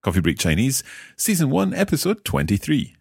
Coffee Break Chinese, Season 1, Episode 23.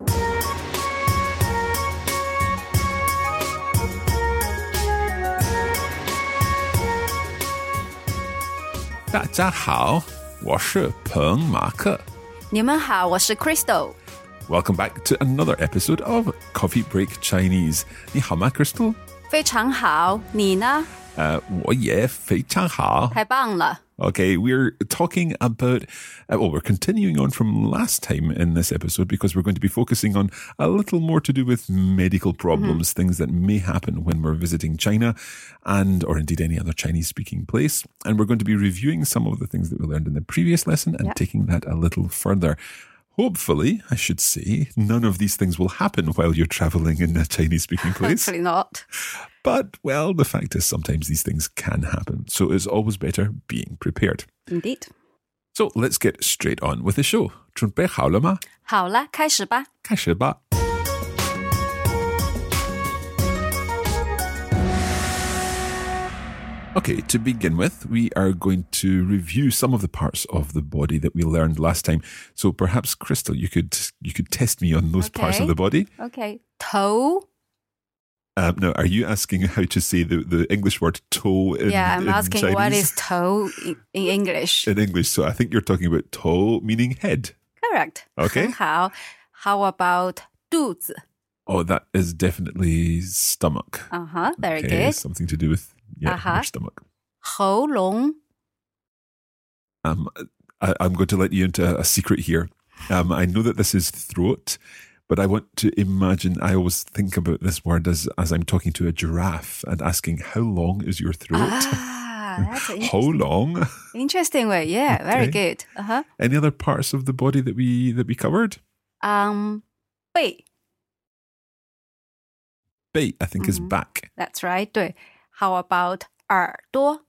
大家好，我是彭马克。 你们好，我是 Crystal。 Welcome back to another episode of Coffee Break Chinese. 你好吗 Crystal? 非常好，你呢？ 我也非常好。 太棒了。 Okay, we're talking about, we're continuing on from last time in this episode because we're going to be focusing on a little more to do with medical problems, things that may happen when we're visiting China or indeed any other Chinese-speaking place. And we're going to be reviewing some of the things that we learned in the previous lesson and taking that a little further. Hopefully, I should say, none of these things will happen while you're traveling in a Chinese-speaking place. Hopefully not. But, well, the fact is sometimes these things can happen. So it's always better being prepared. Indeed. So let's get straight on with the show. 准备好了吗？ 好了，开始吧。 开始吧。Okay, to begin with, we are going to review some of the parts of the body that we learned last time. So perhaps, Crystal, you could test me on those parts of the body. Okay. 头. Now, are you asking how to say the English word toe in I'm asking Chinese? what is 头 in English. In English, so I think you're talking about toe, meaning head. Correct. Okay. 很好. How about 肚子? Oh, that is definitely stomach. Very Okay, good. something to do with your stomach. 喉咙. I'm going to let you into a secret here. I know that this is throat, but I want to imagine, I always think about this word as I'm talking to a giraffe and asking, how long is your throat? That's an How long? interesting way. Yeah, very good. Any other parts of the body that we covered? 背. Bei, I think, is back. That's right. 对. How about 耳朵?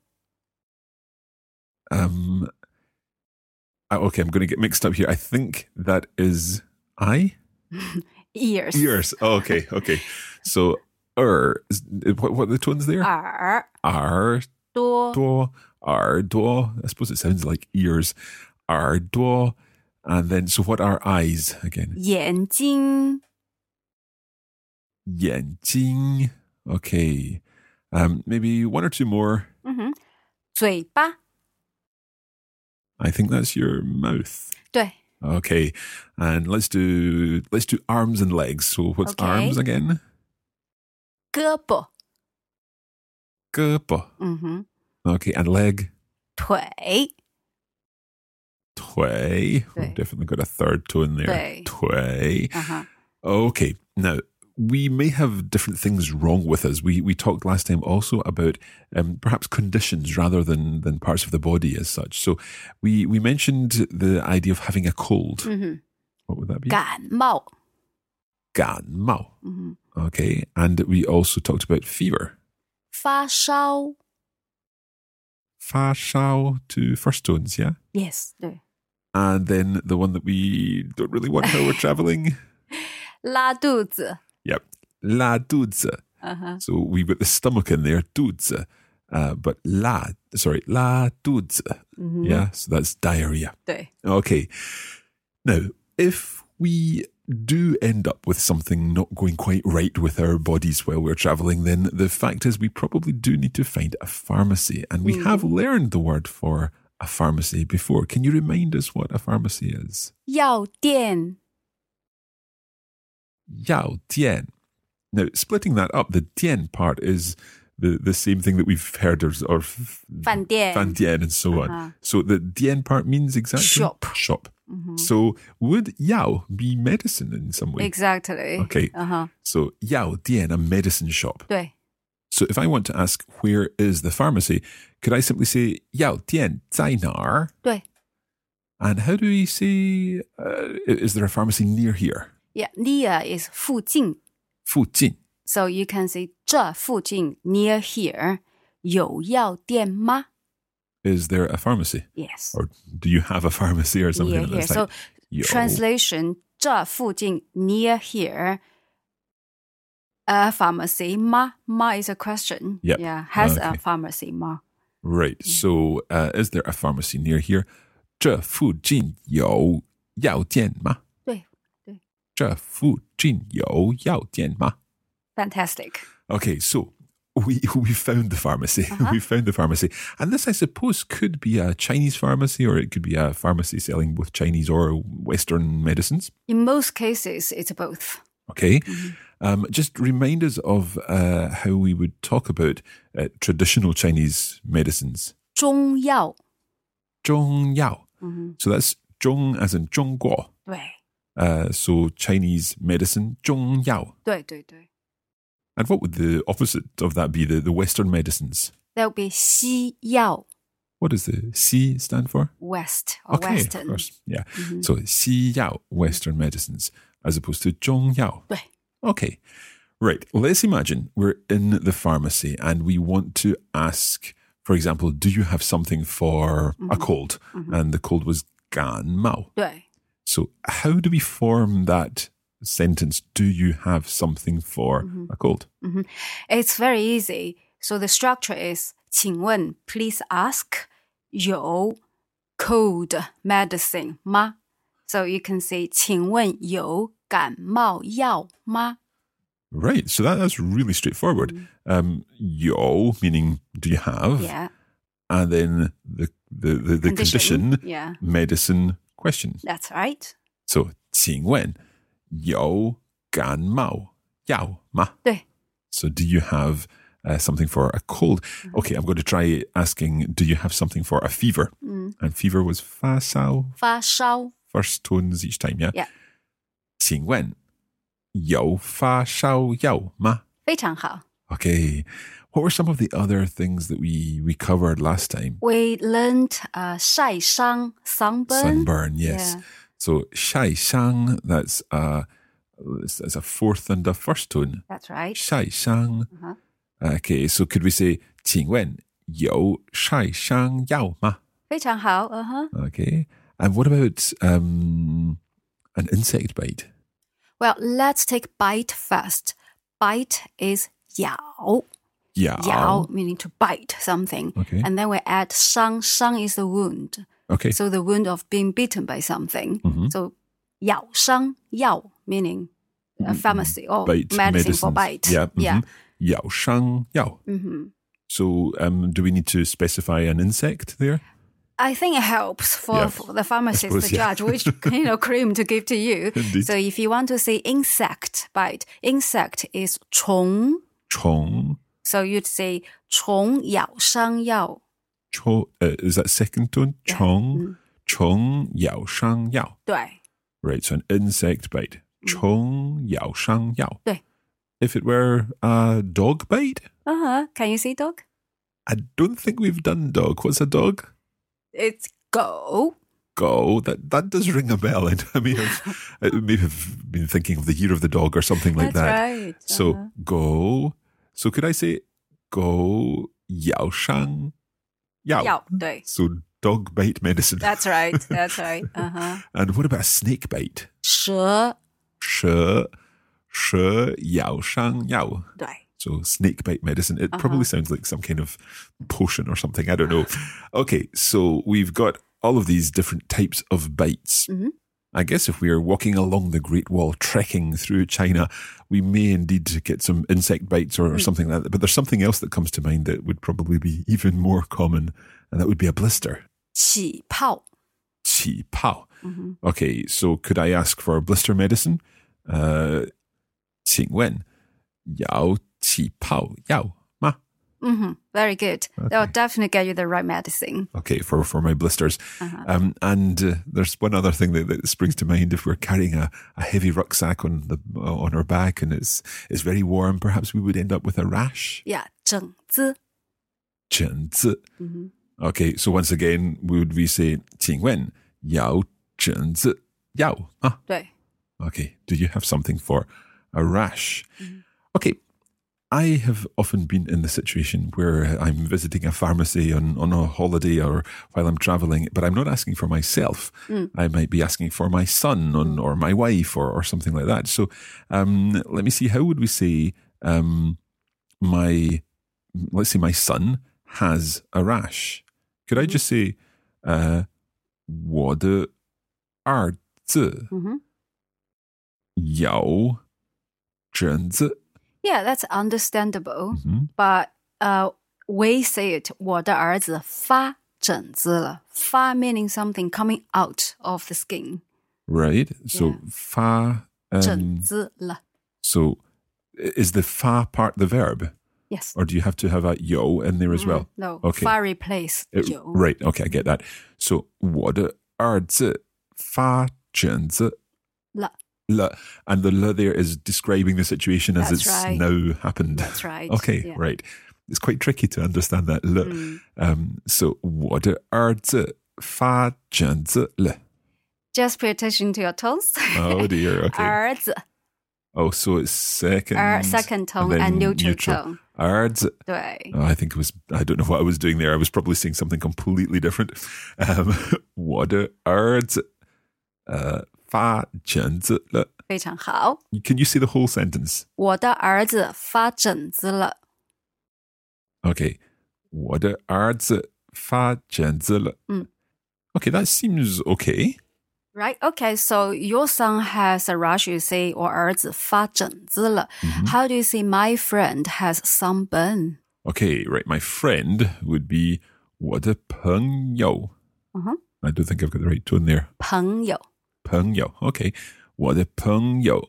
Okay, I'm going to get mixed up here. I think that is eye? Ears. Ears. Oh, okay. So, what are the tones there? 耳朵. Ardo. I suppose it sounds like ears. Ardo. And then, so what are eyes again? 眼睛. 眼睛. Okay. Maybe one or two more. 嘴巴. I think that's your mouth. 对. Okay. And let's do arms and legs. So what's arms again? 胳膊. 胳膊. Okay. And leg? 腿. 腿. We've definitely got a third toe in there. 腿. Okay. Now, we may have different things wrong with us. We talked last time also about perhaps conditions rather than parts of the body as such. So we mentioned the idea of having a cold. What would that be? 感冒. 感冒. Okay. And we also talked about fever. 发烧. 发烧to first tones, yeah? Yes. 对. And then the one that we don't really want while we're traveling. 拉肚子. Yep. 拉肚子. So we've got the stomach in there, 肚子. But 拉肚子. Yeah, so that's diarrhea. 对. Okay. Now, if we do end up with something not going quite right with our bodies while we're traveling, then the fact is we probably do need to find a pharmacy. And we have learned the word for a pharmacy before. Can you remind us what a pharmacy is? 药店. 药店. Now, splitting that up, the dian part is the same thing that we've heard of 饭店. 饭店 and so on. So the dian part means exactly? Shop. So would yao be medicine in some way? Exactly. Okay. So yao dian, a medicine shop. 对. So if I want to ask where is the pharmacy, could I simply say 药店在哪儿? 对. And how do we say, is there a pharmacy near here? Yeah, near is 附近. 附近. So you can say 这附近 near here 有药店吗? Is there a pharmacy? Yes. Or do you have a pharmacy or something? Near here. So translation 这附近 near here a pharmacy ma is a question. Yep. Yeah, has a pharmacy ma. Right. So is there a pharmacy near here? 这附近有药店吗？ 对。 这附近有药店吗？ Fantastic. Okay, so we found the pharmacy. We found the pharmacy. And this, I suppose, could be a Chinese pharmacy, or it could be a pharmacy selling both Chinese or Western medicines. In most cases, it's both. Okay. Just remind us of how we would talk about traditional Chinese medicines. 中药。 中药. So that's 中 as in 中国. 对。 So Chinese medicine, 中药. 对。 And what would the opposite of that be, the Western medicines? There'll be 西药。 What does the C stand for? West or Okay, Western. of course. Yeah. So 西药, Western medicines, as opposed to 中药. 对。 Okay. Right. Let's imagine we're in the pharmacy and we want to ask, for example, do you have something for a cold? And the cold was 感冒. 对。 So how do we form that sentence? Do you have something for a cold? It's very easy. So the structure is 请问 please ask 有 cold medicine 吗? So you can say 请问有感冒药吗? Right. So that's really straightforward. 有 meaning do you have? Yeah. And then the condition, Yeah. medicine, question. That's right. So 请问有感冒药吗? 对。 So do you have something for a cold? Okay, I'm going to try asking, do you have something for a fever? And fever was 发烧. 发烧. First tones each time, yeah? Yeah. 请问有发烧药吗? 非常好. Okay. What were some of the other things that we covered last time? We learned 晒伤 sunburn. Sunburn, yes. Yeah. So 晒伤, that's a fourth and a first tone. That's right. 晒伤. Okay, so could we say 请问有晒伤药吗? 非常好. Okay. And what about an insect bite? Well, let's take bite first. Bite is 咬. 咬. 咬 meaning to bite something. Okay. And then we add 伤. 伤 is the wound. Okay. So the wound of being bitten by something. So 咬伤药 meaning a pharmacy or Bite medicine for medicines. bite. Yeah. Yeah. 咬伤药. So do we need to specify an insect there? I think it helps for the pharmacist suppose, to judge which cream to give to you. Indeed. So if you want to say insect bite, insect is 虫. 虫. So you'd say 虫咬伤药. Is that second tone? 虫. 虫咬伤药. 对. Right, so an insect bite. 虫咬伤药. 对. If it were a dog bite? Can you say dog? I don't think we've done dog. What's a dog? It's go. Go. That does ring a bell. I may have been thinking of the year of the dog or something like That's that. right. So go. So could I say go 咬伤药? 药, 对. So dog bite medicine. That's right. That's right. And what about a snake bite? 蛇. 蛇咬伤药. 对. So snake bite medicine. It probably sounds like some kind of potion or something. I don't know. Okay, so we've got all of these different types of bites. I guess if we are walking along the Great Wall, trekking through China, we may indeed get some insect bites or something like that. But there's something else that comes to mind that would probably be even more common, and that would be a blister. 起泡. 起泡. Okay, so could I ask for blister medicine? 请问要起泡药吗? Very good. They'll definitely get you the right medicine. Okay, for my blisters. And there's one other thing that springs to mind. If we're carrying a heavy rucksack on our back and it's very warm, perhaps we would end up with a rash. Yeah, 疹子. 疹子. Okay, so once again, would we say 请问要疹子药吗? 对. Okay, do you have something for a rash? Okay, I have often been in the situation where I'm visiting a pharmacy on a holiday or while I'm traveling, but I'm not asking for myself. I might be asking for my son or my wife or something like that. So let me see, how would we say let's say my son has a rash. Could I just say 我的儿子 Mhm. 有疹子 Yeah, that's understandable. Mhm. But we say it, 我的儿子发疹子了. 发 meaning something coming out of the skin. Right? So, Yeah. 发疹子了. So, is the fa part the verb? Yes. Or do you have to have a yo in there as well? No, Okay. 发 replace 有. Right, okay, I get that. So, 我的儿子发疹子了. 了. And the le there is describing the situation as That's it's right. now happened. That's right. Okay, Yeah. right. It's quite tricky to understand that le. So, 我的儿子发疹子了. Just pay attention to your tones. Oh dear, okay. 儿子 Oh, so it's second. second tone then and neutral tone. 儿子. 对 Oh, I think it was, I don't know what I was doing there. I was probably saying something completely different. 我的儿子发疹子了. 非常好 Can you say the whole sentence? 我的儿子发疹子了 Okay. 我的儿子发疹子了. Okay, that seems okay. Right? Okay, so your son has a rash, you say 我儿子发疹子了 How do you say my friend has sunburn? Okay, right. My friend would be 我的朋友. I don't think I've got the right tone there. 朋友朋友. Okay. 我的朋友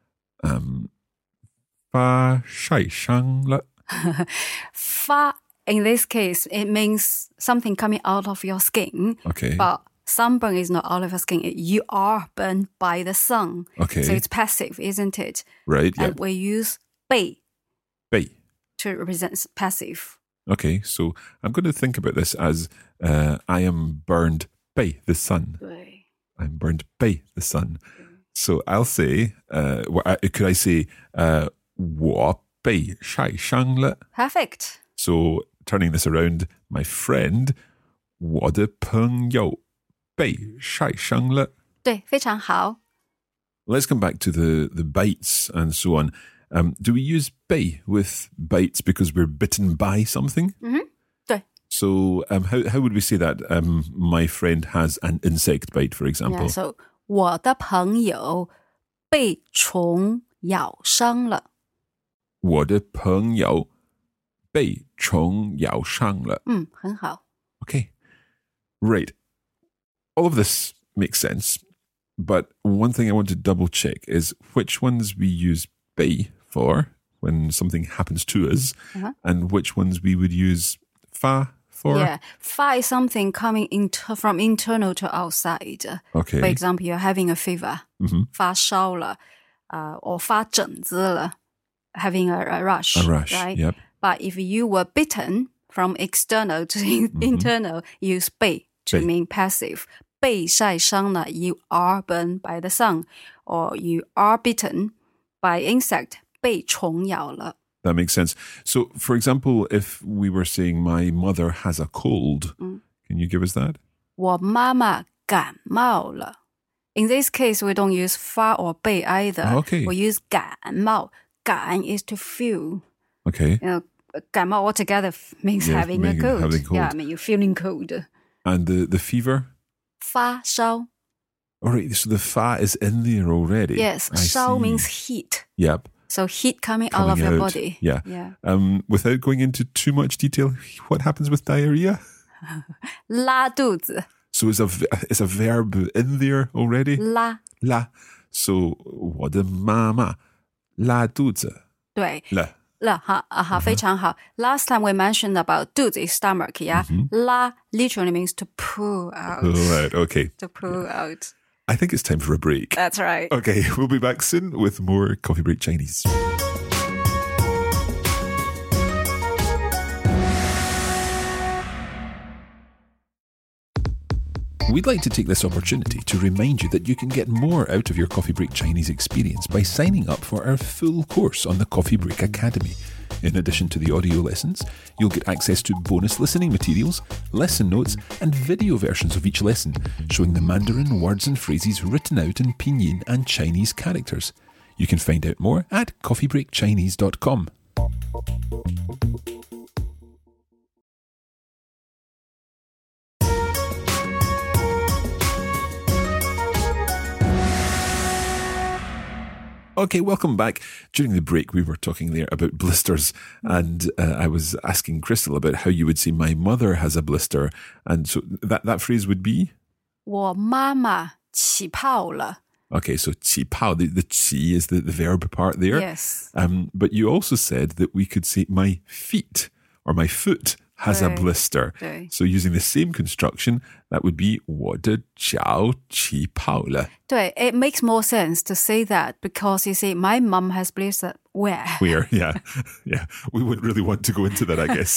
发晒伤了. 发 in this case, it means something coming out of your skin. Okay. But sunburn is not out of your skin. You are burned by the sun. Okay. So it's passive, isn't it? Right, yeah. And we use 被被. to represent passive. Okay, so I'm going to think about this as I am burned by the sun. 对 I'm burned by the sun. So I'll say, could I say, 我被晒伤了? Perfect. So turning this around, my friend, 我的朋友被晒伤了. 对，非常好 Let's come back to the bites and so on. Do we use 被 with bites because we're bitten by something? 对 So how would we say that? My friend has an insect bite, for example. Yeah, so 我的朋友被虫咬伤了我的朋友被虫咬伤了. 很好 Okay. Right. All of this makes sense. But one thing I want to double check is which ones we use 被 for when something happens to us and which ones we would use 发 for. Yeah, 发 is something coming from internal to outside. Okay. For example, you're having a fever. 发烧了 or 发疹子了 having a rush. A rush, Right? yep. But if you were bitten from external to internal, use 被 to 被 mean passive. 被晒伤了 you are burned by the sun. Or you are bitten by insect. 被虫咬了 That makes sense. So, for example, if we were saying my mother has a cold, can you give us that? 我妈妈感冒了 In this case, we don't use 发 or 被 either. Okay. We use 感冒. 感 is to feel. Okay. You know, 感冒 altogether means Yeah, having a meaning cold. having cold. Yeah, I mean, you're feeling cold. And the fever? 发烧 All right, so the fa is in there already. Yes, I 烧 see. means heat. Yep. So heat coming out of Coming your out. body. Yeah. Yeah. Without going into too much detail, what happens with diarrhea? 拉肚子 So it's a verb in there already? 拉 La. So, 我的妈妈拉肚子对了。 了哈非常好 Last time we mentioned about 肚子 is stomach, yeah? 拉 literally means to pull out. All right, okay. To pull out. I think it's time for a break. That's right. Okay, we'll be back soon with more Coffee Break Chinese. We'd like to take this opportunity to remind you that you can get more out of your Coffee Break Chinese experience by signing up for our full course on the Coffee Break Academy. In addition to the audio lessons, you'll get access to bonus listening materials, lesson notes, and video versions of each lesson, showing the Mandarin words and phrases written out in Pinyin and Chinese characters. You can find out more at coffeebreakchinese.com. Okay, welcome back. During the break, we were talking there about blisters, and I was asking Crystal about how you would say my mother has a blister, and so that phrase would be? 我妈妈起泡了. Okay, so 起泡, the 起 is the verb part there. Yes. But you also said that we could say my feet or my foot has a blister. 对. So using the same construction, that would be 我的脚起泡了. 对, it makes more sense to say that because you see, my mum has blister where? Where, yeah. Yeah, we wouldn't really want to go into that, I guess.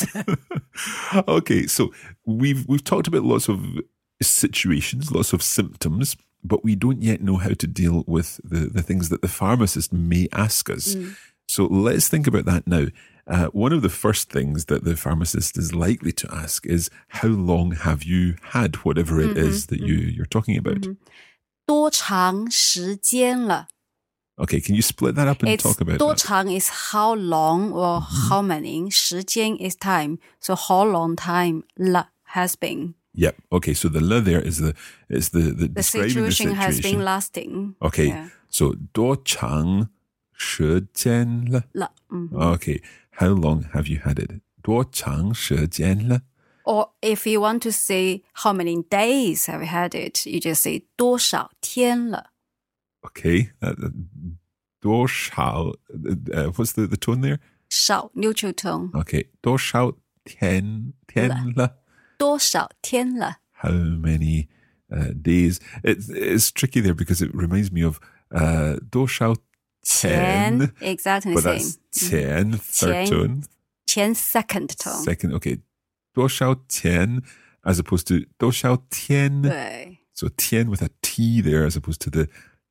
Okay, so we've talked about lots of situations, lots of symptoms, but we don't yet know how to deal with the things that the pharmacist may ask us. So let's think about that now. One of the first things that the pharmacist is likely to ask is, how long have you had whatever it is that you're talking about? 多长时间了? Okay, can you split that up and talk about 多 that? 长 is how long or how many. 时间 is time. So how long time 了 has been. Yep. Okay, so the le there is the The describing situation the has been situation. lasting. Okay, Yeah. so 多长时间了? 了. Okay, how long have you had it? 多长时间了? Or if you want to say how many days have you had it, you just say 多少天了? Okay, 多少, what's the tone there? 少 neutral tone. Okay, 多少天了? 多少天了? How many days? It's tricky there because it reminds me of 多少天, exactly but the that's same. 10, third tone. 前 second tone. Second, okay. 多少天 as opposed to 多少天. 对 So 天 with a T there as opposed to the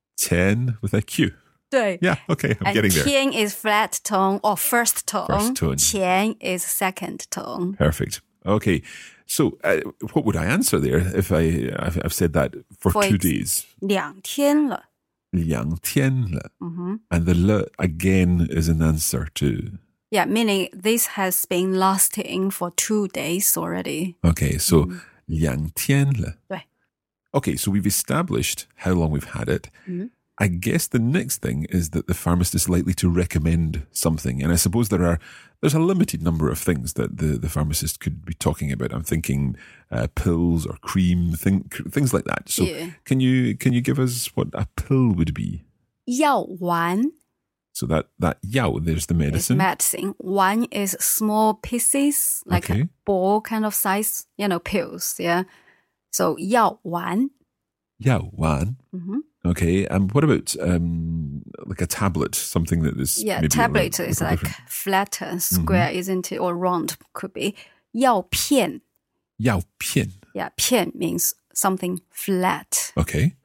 10 with a Q. 对 Yeah, okay, I'm And getting there. 天 is flat tone or first tone. First tone. 前 is second tone. Perfect. Okay, so what would I answer there if I've said that for For 2 days? 两天了. 两天了. And the le again is an answer to... Yeah, meaning this has been lasting for 2 days already. Okay, so 两天了. 对 Okay, so we've established how long we've had it. I guess the next thing is that the pharmacist is likely to recommend something. And I suppose there's a limited number of things that the pharmacist could be talking about. I'm thinking pills or cream, things like that. So Yeah. can you give us what a pill would be? 药丸 So that yao, there's the is medicine. medicine. One is small pieces, like Okay. a ball kind of size, pills, yeah. So 药丸 Yao wan. Okay, and what about like a tablet, something that is Yeah, maybe tablet a is little like different? flatter, square, isn't it? Or round, could be. 药片 Yao pian. Yeah, 片 means something flat. Okay.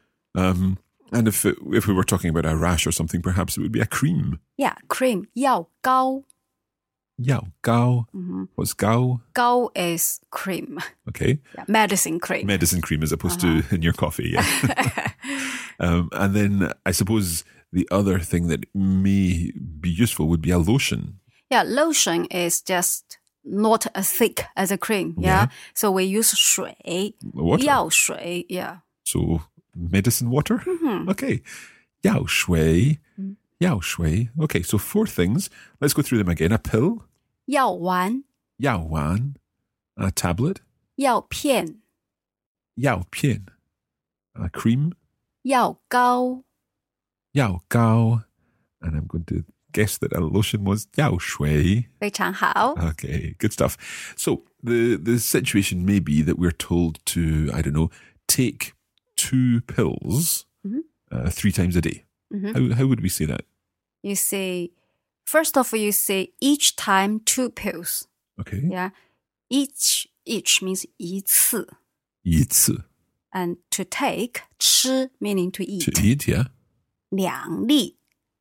And if we were talking about a rash or something, perhaps it would be a cream. Yeah, cream 药膏 Yao gao. What's gao? 膏 is cream. Okay. Yeah, medicine cream. Medicine cream as opposed to in your coffee. Yeah. And then I suppose the other thing that may be useful would be a lotion. Yeah, lotion is just not as thick as a cream. Yeah. So we use 水 Water. 药水 Yeah. So medicine water? Okay. Yao shui. Yao shui. Okay, so 4 things. Let's go through them again. A pill. 药丸 Yao wan. A tablet. 药片 Yao pian. A cream. 药膏 Yao gao. And I'm going to guess that a lotion was Yao shui. 非常好 Okay, good stuff. So the situation may be that we're told to, I don't know, take 2 pills 3 times a day. How would we say that? You say, first of all, you say each time 2 pills. Okay. Yeah. Each means 一次. 一次 And to take, 吃 meaning to eat. to eat, yeah. 两粒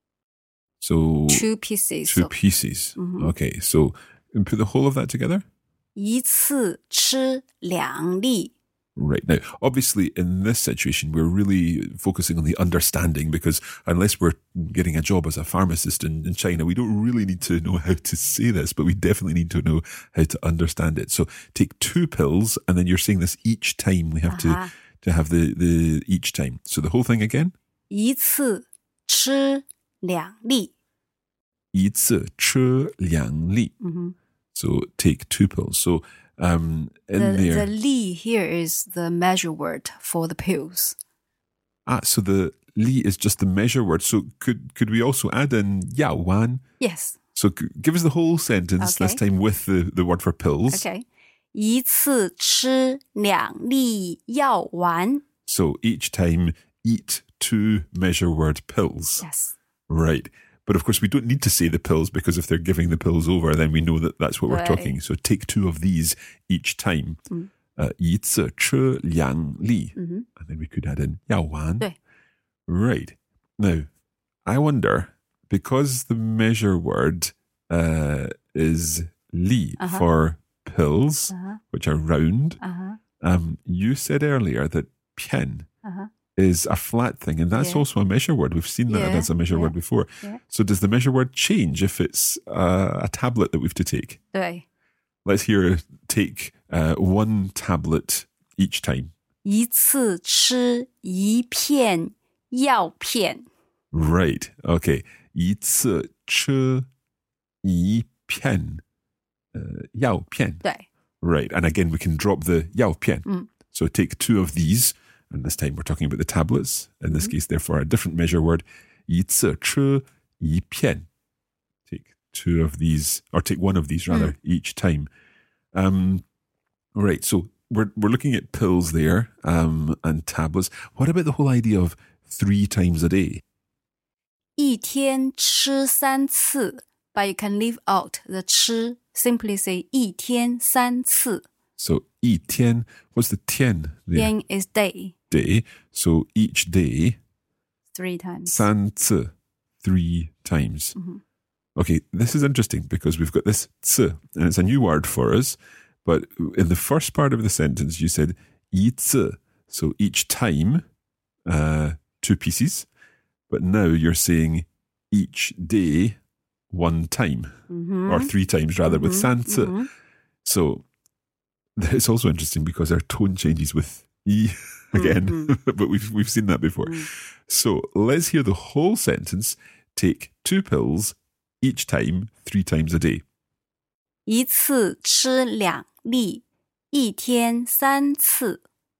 So 2 pieces. 2 So, pieces. Okay, so put the whole of that together. 一次吃2粒 Right. Now, obviously, in this situation, we're really focusing on the understanding because unless we're getting a job as a pharmacist in China, we don't really need to know how to say this, but we definitely need to know how to understand it. So take 2 pills, and then you're saying this each time. We have to have the each time. So the whole thing again? 一次吃两粒。 一次吃两粒. So take 2 pills. So in The 粒 here is the measure word for the pills. So the 粒 is just the measure word. So could we also add in 药丸? Yes. So give us the whole sentence, Okay. this time with the word for pills. Okay. 一次吃两粒药丸. So each time, eat 2 measure word pills. Yes. Right. But of course, we don't need to say the pills because if they're giving the pills over, then we know that that's what we're talking. So take 2 of these each time. 一次吃两粒. And then we could add in 药丸. 对. Right. Now, I wonder, because the measure word is 粒 for pills, which are round, you said earlier that 片 is a flat thing, and that's also a measure word. We've seen that as a measure word before. Yeah. So does the measure word change if it's a tablet that we've to take? 对. Let's hear take 1 tablet each time. 一次吃一片药片. Right. Okay. 一次吃一片药片. 对. Right. And again, we can drop the 药片. So take 2 of these. And this time we're talking about the tablets. In this case, therefore, a different measure word. 一次吃一片. Take 2 of these, or take 1 of these rather, each time. Right, so we're looking at pills there and tablets. What about the whole idea of 3 times a day? 一天吃3次, but you can leave out the 吃. Simply say 一天3次. So 一天, what's the 天 there? 天 is day. Day. So each day. 3 times. 3次, 3 times. Okay, this is interesting because we've got this 次, and it's a new word for us. But in the first part of the sentence, you said 一次. So each time, 2 pieces. But now you're saying each day, 1 time. Or 3 times rather, with 三次. So it's also interesting because our tone changes with 一 again. But we've seen that before. So let's hear the whole sentence. Take 2 pills each time, 3 times a day. 一次吃2粒，一天3次。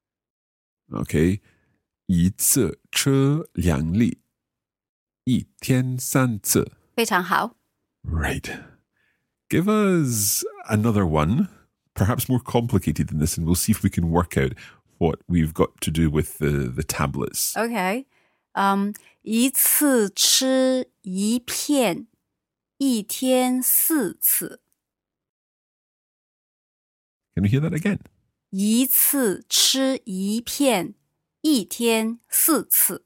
Okay. 一次吃2粒，一天3次。 非常好。 Right. Give us another one, perhaps more complicated than this, and we'll see if we can work out what we've got to do with the tablets. Okay. 一次吃一片，一天4次。 Can we hear that again? 一次吃一片，一天4次。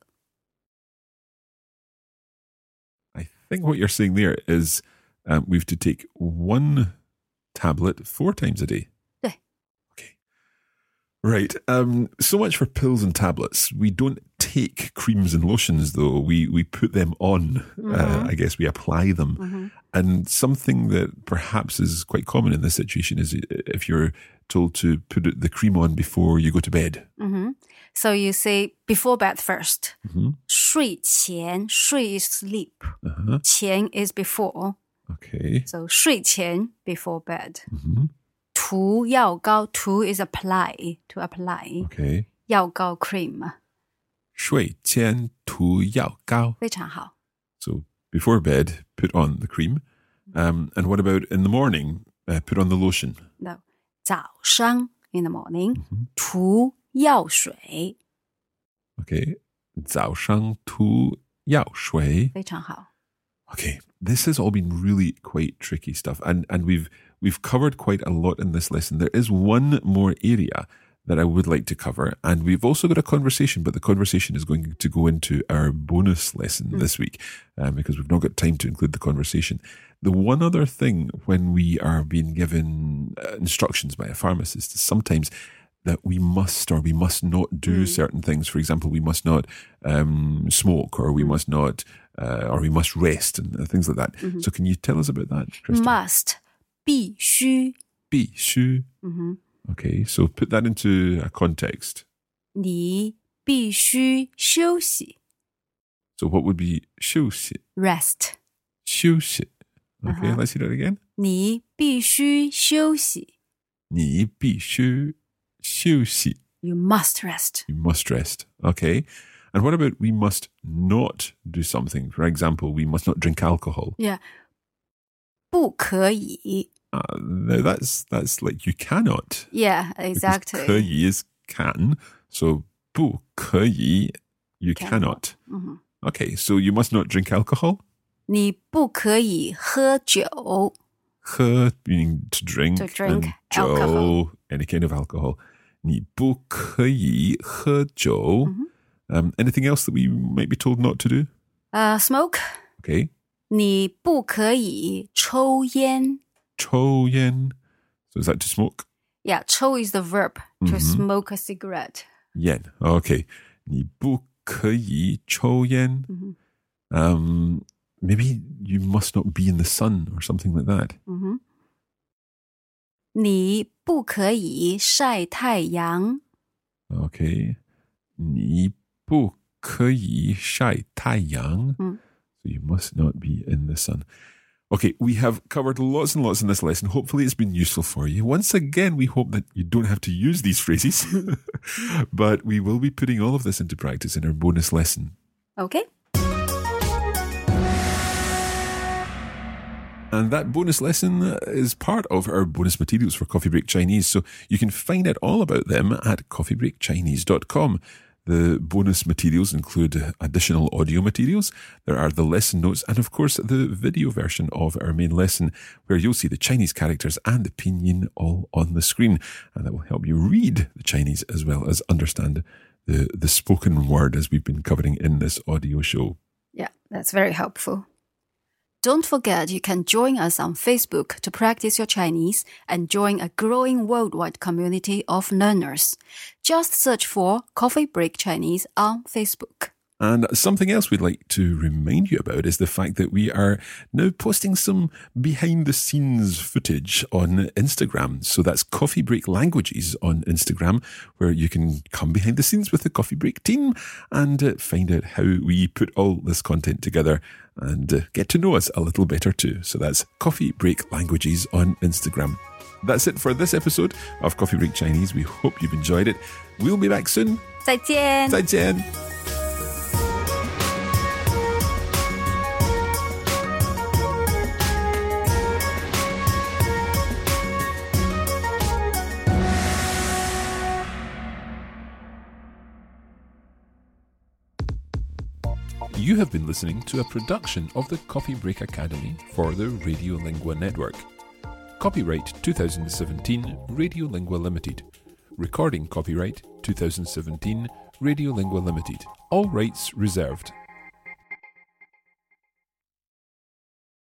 I think what you're saying there is we've to take 1 tablet 4 times a day. 对。 Okay. Right. So much for pills and tablets. We don't take creams and lotions, though. We put them on. I guess we apply them. And something that perhaps is quite common in this situation is if you're told to put the cream on before you go to bed. So you say before bed first. 睡前, 睡 is sleep. 前 is before. Okay. So 睡前 before bed. 涂药膏, 涂 is apply, to apply. Okay. 药膏 cream. 睡前涂药膏. 非常好。 So before bed, put on the cream. And what about in the morning? Put on the lotion. No. 早上 in the morning. 涂药水. Okay. 早上涂药水. 非常好。 Okay. This has all been really quite tricky stuff. And we've covered quite a lot in this lesson. There is one more area that I would like to cover. And we've also got a conversation, but the conversation is going to go into our bonus lesson this week because we've not got time to include the conversation. The one other thing when we are being given instructions by a pharmacist is sometimes that we must or we must not do certain things. For example, we must not smoke or we must not, or we must rest and things like that. So can you tell us about that, Kristen? Must, 必须. 必须. Okay, so put that into a context. 你必须休息. So what would be 休息? Rest. 休息. Okay, let's hear that again. 你必须休息。 你必须休息. You must rest. You must rest. Okay. And what about we must not do something? For example, we must not drink alcohol. Yeah. 不可以. Now that's like you cannot. Yeah, exactly. 可以 is can. So 不可以, you cannot. Okay, so you must not drink alcohol. 你不可以喝酒。 喝 meaning to drink. To drink and alcohol. 酒 any kind of alcohol. 你不可以喝酒. Anything else that we might be told not to do? Smoke. Okay. 你不可以抽烟。 抽烟. So is that to smoke? Yeah, 抽 is the verb to smoke a cigarette. 烟. Okay. 你不可以抽烟. Maybe you must not be in the sun or something like that. 你不可以晒太阳。 Okay. 你不可以晒太阳. So you must not be in the sun. Okay, we have covered lots and lots in this lesson. Hopefully it's been useful for you. Once again, we hope that you don't have to use these phrases. But we will be putting all of this into practice in our bonus lesson. Okay. And that bonus lesson is part of our bonus materials for Coffee Break Chinese. So you can find out all about them at coffeebreakchinese.com. The bonus materials include additional audio materials. There are the lesson notes and, of course, the video version of our main lesson where you'll see the Chinese characters and the pinyin all on the screen. And that will help you read the Chinese as well as understand the spoken word as we've been covering in this audio show. Yeah, that's very helpful. Don't forget you can join us on Facebook to practice your Chinese and join a growing worldwide community of learners. Just search for Coffee Break Chinese on Facebook. And something else we'd like to remind you about is the fact that we are now posting some behind-the-scenes footage on Instagram. So that's Coffee Break Languages on Instagram, where you can come behind the scenes with the Coffee Break team and find out how we put all this content together and get to know us a little better too. So that's Coffee Break Languages on Instagram. That's it for this episode of Coffee Break Chinese. We hope you've enjoyed it. We'll be back soon. 再见. 再见. You have been listening to a production of the Coffee Break Academy for the Radiolingua Network. Copyright 2017 Radiolingua Limited. Recording copyright 2017 Radiolingua Limited. All rights reserved.